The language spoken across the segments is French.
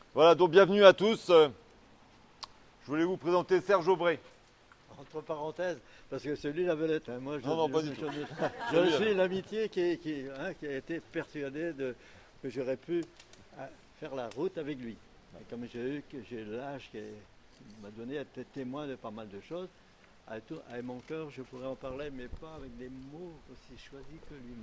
Voilà, donc bienvenue à tous. Je voulais vous présenter Serge Aubray. Entre parenthèses, parce que c'est lui la vedette. Hein. Moi, Non, pas du tout. je suis l'amitié qui a été persuadé que j'aurais pu faire la route avec lui. Et comme j'ai l'âge qui m'a donné à être témoin de pas mal de choses, avec mon cœur, je pourrais en parler, mais pas avec des mots aussi choisis que lui-même.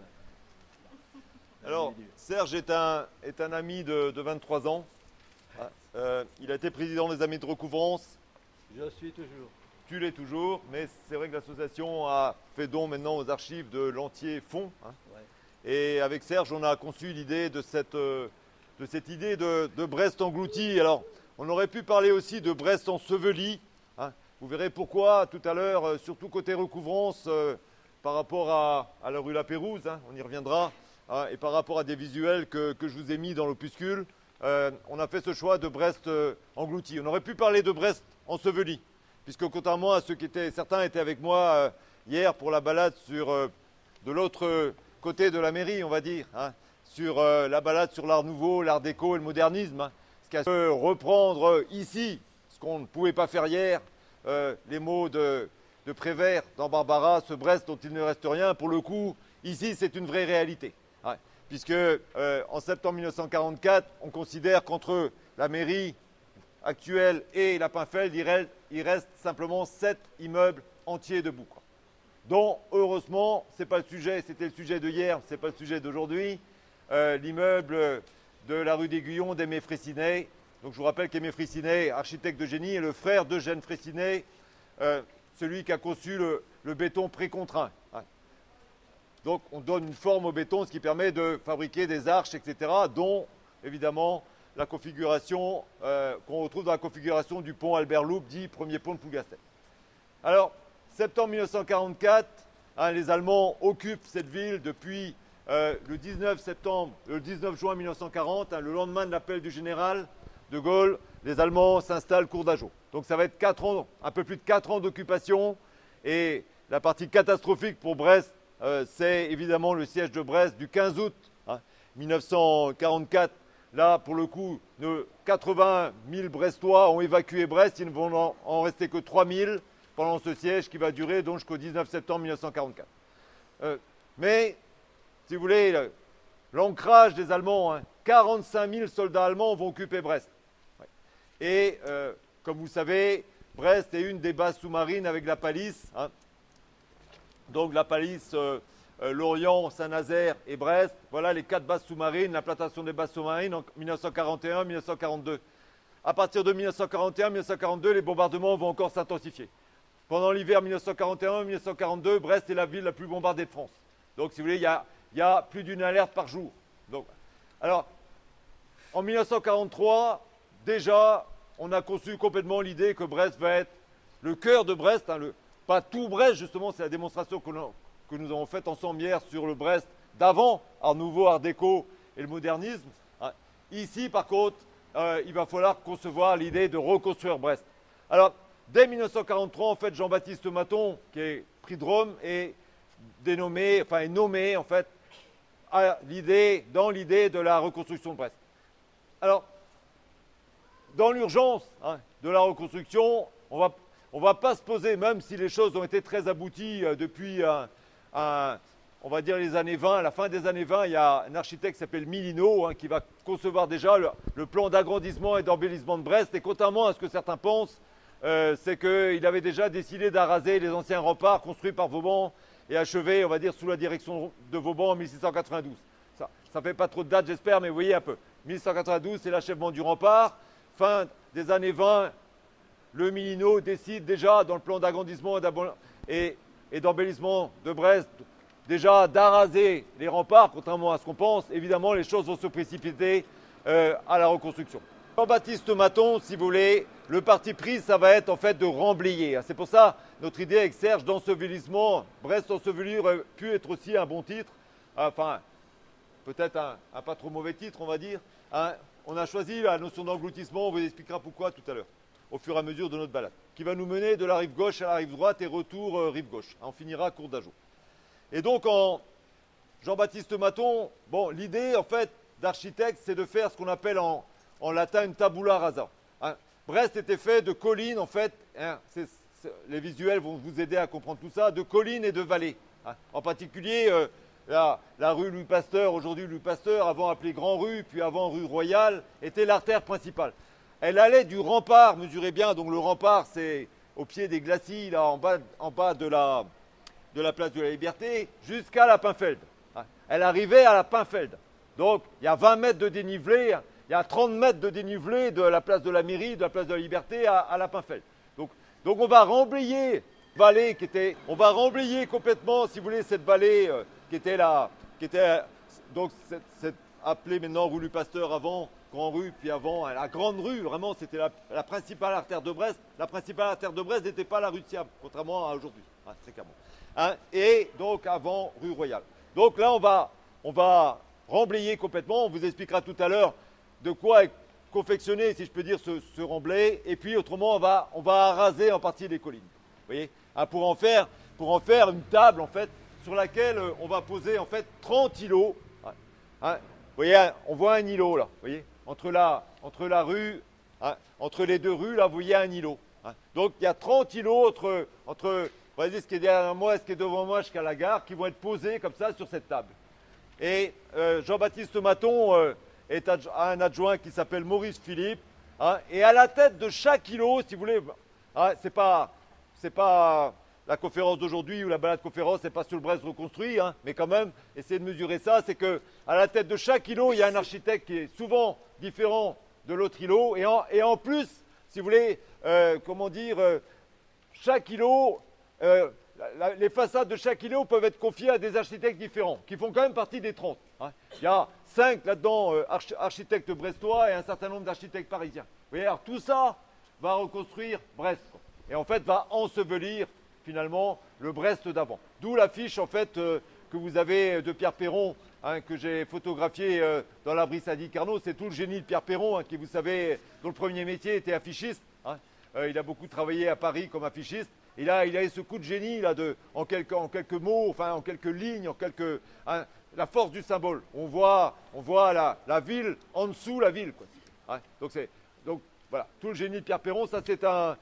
Alors, Serge est un ami de 23 ans. Il a été président des Amis de Recouvrance. Je suis toujours. Tu l'es toujours, mais c'est vrai que l'association a fait don maintenant aux archives de l'Entier Fonds. Ouais. Et avec Serge, on a conçu l'idée de cette idée de Brest englouti. Alors, on aurait pu parler aussi de Brest enseveli. Vous verrez pourquoi tout à l'heure, surtout côté recouvrance, par rapport à la rue La Pérouse, on y reviendra, et par rapport à des visuels que je vous ai mis dans l'opuscule, on a fait ce choix de Brest englouti. On aurait pu parler de Brest enseveli, puisque contrairement à certains étaient avec moi hier pour la balade de l'autre côté de la mairie, on va dire, sur la balade sur l'art nouveau, l'art déco et le modernisme, ce qui a pu reprendre ici, ce qu'on ne pouvait pas faire hier, les mots de Prévert dans Barbara, ce Brest dont il ne reste rien. Pour le coup, ici, c'est une vraie réalité. Puisque en septembre 1944, on considère qu'entre la mairie actuelle et la Pinfeld, il reste simplement 7 immeubles entiers debout. Dont, heureusement, ce n'est pas le sujet, c'était le sujet de hier, ce n'est pas le sujet d'aujourd'hui, l'immeuble de la rue d'Aiguillon d'Aimé Fraissinet. Donc je vous rappelle qu'Aimé Fraissinet, architecte de génie, est le frère d'Eugène Fraissinet, celui qui a conçu le béton précontraint. Donc on donne une forme au béton, ce qui permet de fabriquer des arches, etc., dont évidemment la configuration qu'on retrouve dans la configuration du pont Albert Loup, dit premier pont de Plougastel. Alors, septembre 1944, les Allemands occupent cette ville depuis le 19 juin 1940, le lendemain de l'appel du général de Gaulle. Les Allemands s'installent cours d'Ageau. Donc ça va être 4 ans, un peu plus de 4 ans d'occupation. Et la partie catastrophique pour Brest, c'est évidemment le siège de Brest du 15 août 1944. Là, pour le coup, 80 000 Brestois ont évacué Brest. Il ne vont en rester que 3 000 pendant ce siège qui va durer donc jusqu'au 19 septembre 1944. Mais, si vous voulez, l'ancrage des Allemands, 45 000 soldats allemands vont occuper Brest. Et, comme vous savez, Brest est une des bases sous-marines avec la Palisse. Donc la Palisse, Lorient, Saint-Nazaire et Brest. Voilà les 4 bases sous-marines, l'implantation des bases sous-marines en 1941-1942. À partir de 1941-1942, les bombardements vont encore s'intensifier. Pendant l'hiver 1941-1942, Brest est la ville la plus bombardée de France. Donc, si vous voulez, il y a plus d'une alerte par jour. Donc, alors, en 1943, déjà, on a conçu complètement l'idée que Brest va être le cœur de Brest. Pas tout Brest, justement, c'est la démonstration que nous avons faite ensemble hier sur le Brest d'avant, Art Nouveau, Art Déco et le modernisme. Ici, par contre, il va falloir concevoir l'idée de reconstruire Brest. Alors, dès 1943, en fait, Jean-Baptiste Maton, qui est prix de Rome, est nommé en fait dans l'idée de la reconstruction de Brest. Alors, dans l'urgence de la reconstruction, on va pas se poser, même si les choses ont été très abouties depuis, on va dire les années 20, à la fin des années 20, il y a un architecte qui s'appelle Milino qui va concevoir déjà le plan d'agrandissement et d'embellissement de Brest. Et contrairement à ce que certains pensent, c'est qu'il avait déjà décidé d'araser les anciens remparts construits par Vauban et achevés, on va dire, sous la direction de Vauban en 1692. Ça ne fait pas trop de date, j'espère, mais vous voyez un peu. 1692, c'est l'achèvement du rempart. Fin des années 20, le Milino décide déjà, dans le plan d'agrandissement et d'embellissement de Brest, déjà d'araser les remparts, contrairement à ce qu'on pense. Évidemment, les choses vont se précipiter à la reconstruction. Jean-Baptiste Maton, si vous voulez, le parti pris, ça va être en fait de remblayer. C'est pour ça notre idée avec Serge d'ensevelissement. Brest enseveli aurait pu être aussi un bon titre. Enfin, peut-être un pas trop mauvais titre, on va dire. On a choisi la notion d'engloutissement, on vous expliquera pourquoi tout à l'heure, au fur et à mesure de notre balade, qui va nous mener de la rive gauche à la rive droite et retour rive gauche. On finira à Cour d'Ageau. Et donc, Jean-Baptiste Maton, bon, l'idée, en fait, d'architecte, c'est de faire ce qu'on appelle en en latin une tabula rasa. Brest était fait de collines, en fait, les visuels vont vous aider à comprendre tout ça, de collines et de vallées. En particulier, la rue Louis Pasteur, aujourd'hui Louis Pasteur, avant appelée Grand Rue, puis avant rue Royale, était l'artère principale. Elle allait du rempart, mesurez bien, donc le rempart c'est au pied des glacis, là en bas de la place de la Liberté, jusqu'à la Pinfeld. Elle arrivait à la Pinfeld. Donc il y a 20 mètres de dénivelé, il y a 30 mètres de dénivelé de la place de la Mairie, de la place de la Liberté à la Pinfeld. Donc on va remblayer vallée on va remblayer complètement, si vous voulez, cette vallée qui était donc cette appelée maintenant rue Louis Pasteur avant, Grand Rue, puis avant la Grande Rue, vraiment c'était la principale artère de Brest. La principale artère de Brest n'était pas la rue de Siam, contrairement à aujourd'hui, très clairement. Et donc avant rue Royale. Donc là on va remblayer complètement, on vous expliquera tout à l'heure de quoi est confectionné, si je peux dire, ce remblai, et puis autrement on va araser en partie les collines. Vous voyez, pour en faire une table en fait sur laquelle on va poser en fait 30 îlots. Vous voyez, on voit un îlot là, vous voyez, entre la rue, entre les deux rues là, vous voyez un îlot. Donc il y a 30 îlots entre voyez, ce qui est derrière moi et ce qui est devant moi jusqu'à la gare qui vont être posés comme ça sur cette table. Et Jean-Baptiste Maton est un adjoint qui s'appelle Maurice Philippe, et à la tête de chaque îlot, si vous voulez, c'est pas la conférence d'aujourd'hui ou la balade conférence, c'est pas sur le Brest reconstruit, mais quand même, essayez de mesurer ça, c'est que à la tête de chaque îlot, il y a un architecte qui est souvent différent de l'autre îlot, et en plus, si vous voulez, chaque îlot, les façades de chaque îlot peuvent être confiées à des architectes différents, qui font quand même partie des 30. Il y a 5 là-dedans architectes brestois et un certain nombre d'architectes parisiens. Vous voyez, alors tout ça va reconstruire Brest, et en fait va ensevelir finalement le Brest d'avant. D'où l'affiche en fait que vous avez de Pierre Perron, que j'ai photographié dans la Brissadi Carnot. C'est tout le génie de Pierre Perron, qui, vous savez, dont le premier métier était affichiste. Il a beaucoup travaillé à Paris comme affichiste. Et là, il a eu ce coup de génie là, en quelques mots, enfin en quelques lignes, la force du symbole. On voit la ville en dessous la ville, quoi. Donc voilà, tout le génie de Pierre Perron, ça c'est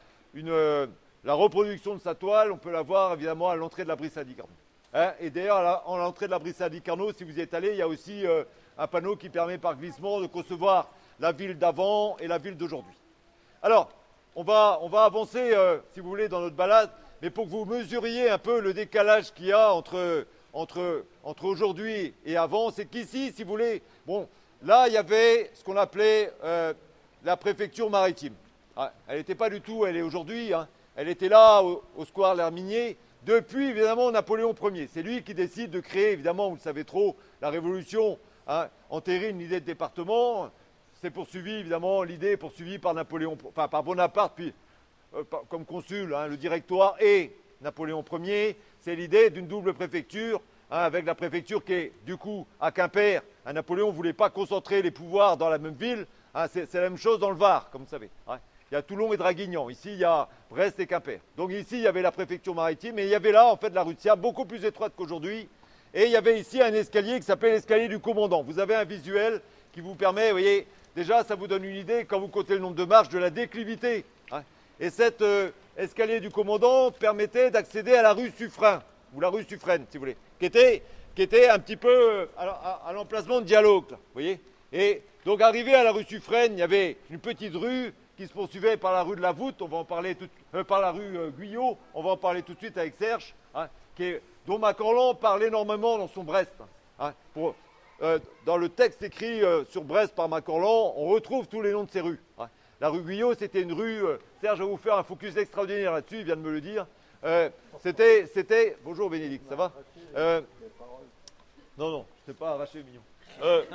la reproduction de sa toile, on peut la voir évidemment à l'entrée de la Brissadi Carnot. Et d'ailleurs, à l'entrée de la Brissadi Carnot, si vous y êtes allé, il y a aussi un panneau qui permet par glissement de concevoir la ville d'avant et la ville d'aujourd'hui. Alors, on va avancer, si vous voulez, dans notre balade, mais pour que vous mesuriez un peu le décalage qu'il y a entre aujourd'hui et avant, c'est qu'ici, si vous voulez, bon, là, il y avait ce qu'on appelait la préfecture maritime. Elle n'était pas du tout, elle est aujourd'hui, elle était là au square L'Herminier, depuis évidemment Napoléon Ier. C'est lui qui décide de créer, évidemment, vous le savez trop, la Révolution, entérine l'idée de département. C'est poursuivi, évidemment, l'idée est poursuivie par par Bonaparte, puis comme consul, le Directoire et Napoléon Ier. C'est l'idée d'une double préfecture, avec la préfecture qui est du coup à Quimper. Napoléon ne voulait pas concentrer les pouvoirs dans la même ville. C'est la même chose dans le Var, comme vous savez. Il y a Toulon et Draguignan. Ici, il y a Brest et Quimper. Donc ici, il y avait la préfecture maritime, et il y avait là, en fait, la rue de Siam, beaucoup plus étroite qu'aujourd'hui. Et il y avait ici un escalier qui s'appelle l'escalier du commandant. Vous avez un visuel qui vous permet, vous voyez, déjà, ça vous donne une idée, quand vous comptez le nombre de marches, de la déclivité. Et cet escalier du commandant permettait d'accéder à la rue Suffren, ou la rue Suffren, si vous voulez, qui était un petit peu à l'emplacement de Dialogue, vous voyez. Et donc, arrivé à la rue Suffren, il y avait une petite rue qui se poursuivait par la rue de la Voûte, on va en parler par la rue Guyot, on va en parler tout de suite avec Serge, dont Macorlan parle énormément dans son Brest. Dans le texte écrit sur Brest par Macorlan, on retrouve tous les noms de ces rues. La rue Guyot, c'était une rue, Serge va vous faire un focus extraordinaire là-dessus, il vient de me le dire. C'était, bonjour Bénédicte, ça va Non, je t'ai pas arraché, mignon.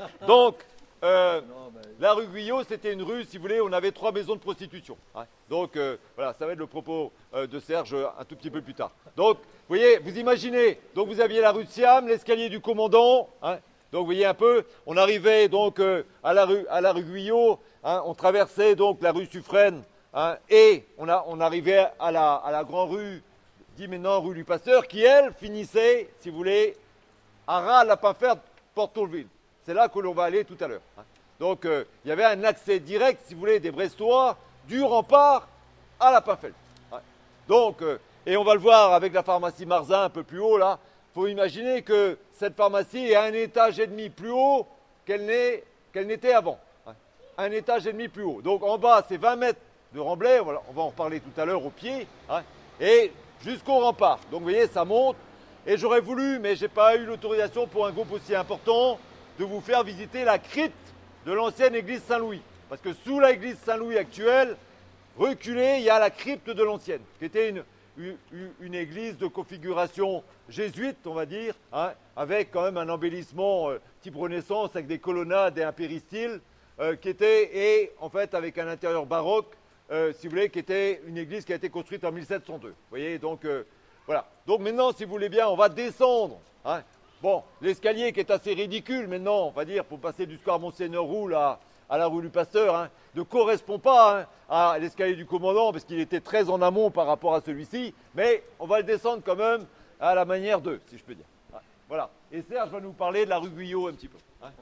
La rue Guyot, c'était une rue, si vous voulez, on avait 3 maisons de prostitution. Donc voilà, ça va être le propos de Serge un tout petit peu plus tard. Donc, vous voyez, vous imaginez, donc vous aviez la rue de Siam, l'escalier du commandant. Donc vous voyez un peu, on arrivait donc à la rue Guyot, on traversait donc la rue Suffren, et on arrivait à la grande rue, dit maintenant rue du Pasteur, qui elle finissait, si vous voulez, à ras la Pinferde, Porte-Tourville. C'est là que l'on va aller tout à l'heure. Donc il y avait un accès direct, si vous voulez, des Brestois du rempart à la Pinfeld. Ouais. Donc, et on va le voir avec la pharmacie Marzin un peu plus haut là, il faut imaginer que cette pharmacie est un étage et demi plus haut qu'elle n'était avant. Ouais. Un étage et demi plus haut. Donc en bas, c'est 20 mètres de remblai, on va en reparler tout à l'heure au pied, hein, et jusqu'au rempart. Donc vous voyez, ça monte. Et j'aurais voulu, mais je n'ai pas eu l'autorisation pour un groupe aussi important, de vous faire visiter la crypte de l'ancienne église Saint-Louis. Parce que sous l'église Saint-Louis actuelle, reculée, il y a la crypte de l'ancienne, qui était une église de configuration jésuite, on va dire, hein, avec quand même un embellissement type Renaissance, avec des colonnades et un péristyle, qui était, et en fait avec un intérieur baroque, si vous voulez, qui était une église qui a été construite en 1702. Vous voyez, donc voilà. Donc maintenant, si vous voulez bien, on va descendre. Hein. Bon, l'escalier qui est assez ridicule maintenant, on va dire, pour passer du square Monseigneur Roux à la rue du Pasteur, hein, ne correspond pas, hein, à l'escalier du commandant, parce qu'il était très en amont par rapport à celui-ci, mais on va le descendre quand même à la manière d'eux, si je peux dire. Ouais, voilà. Et Serge va nous parler de la rue Guyot un petit peu. Hein.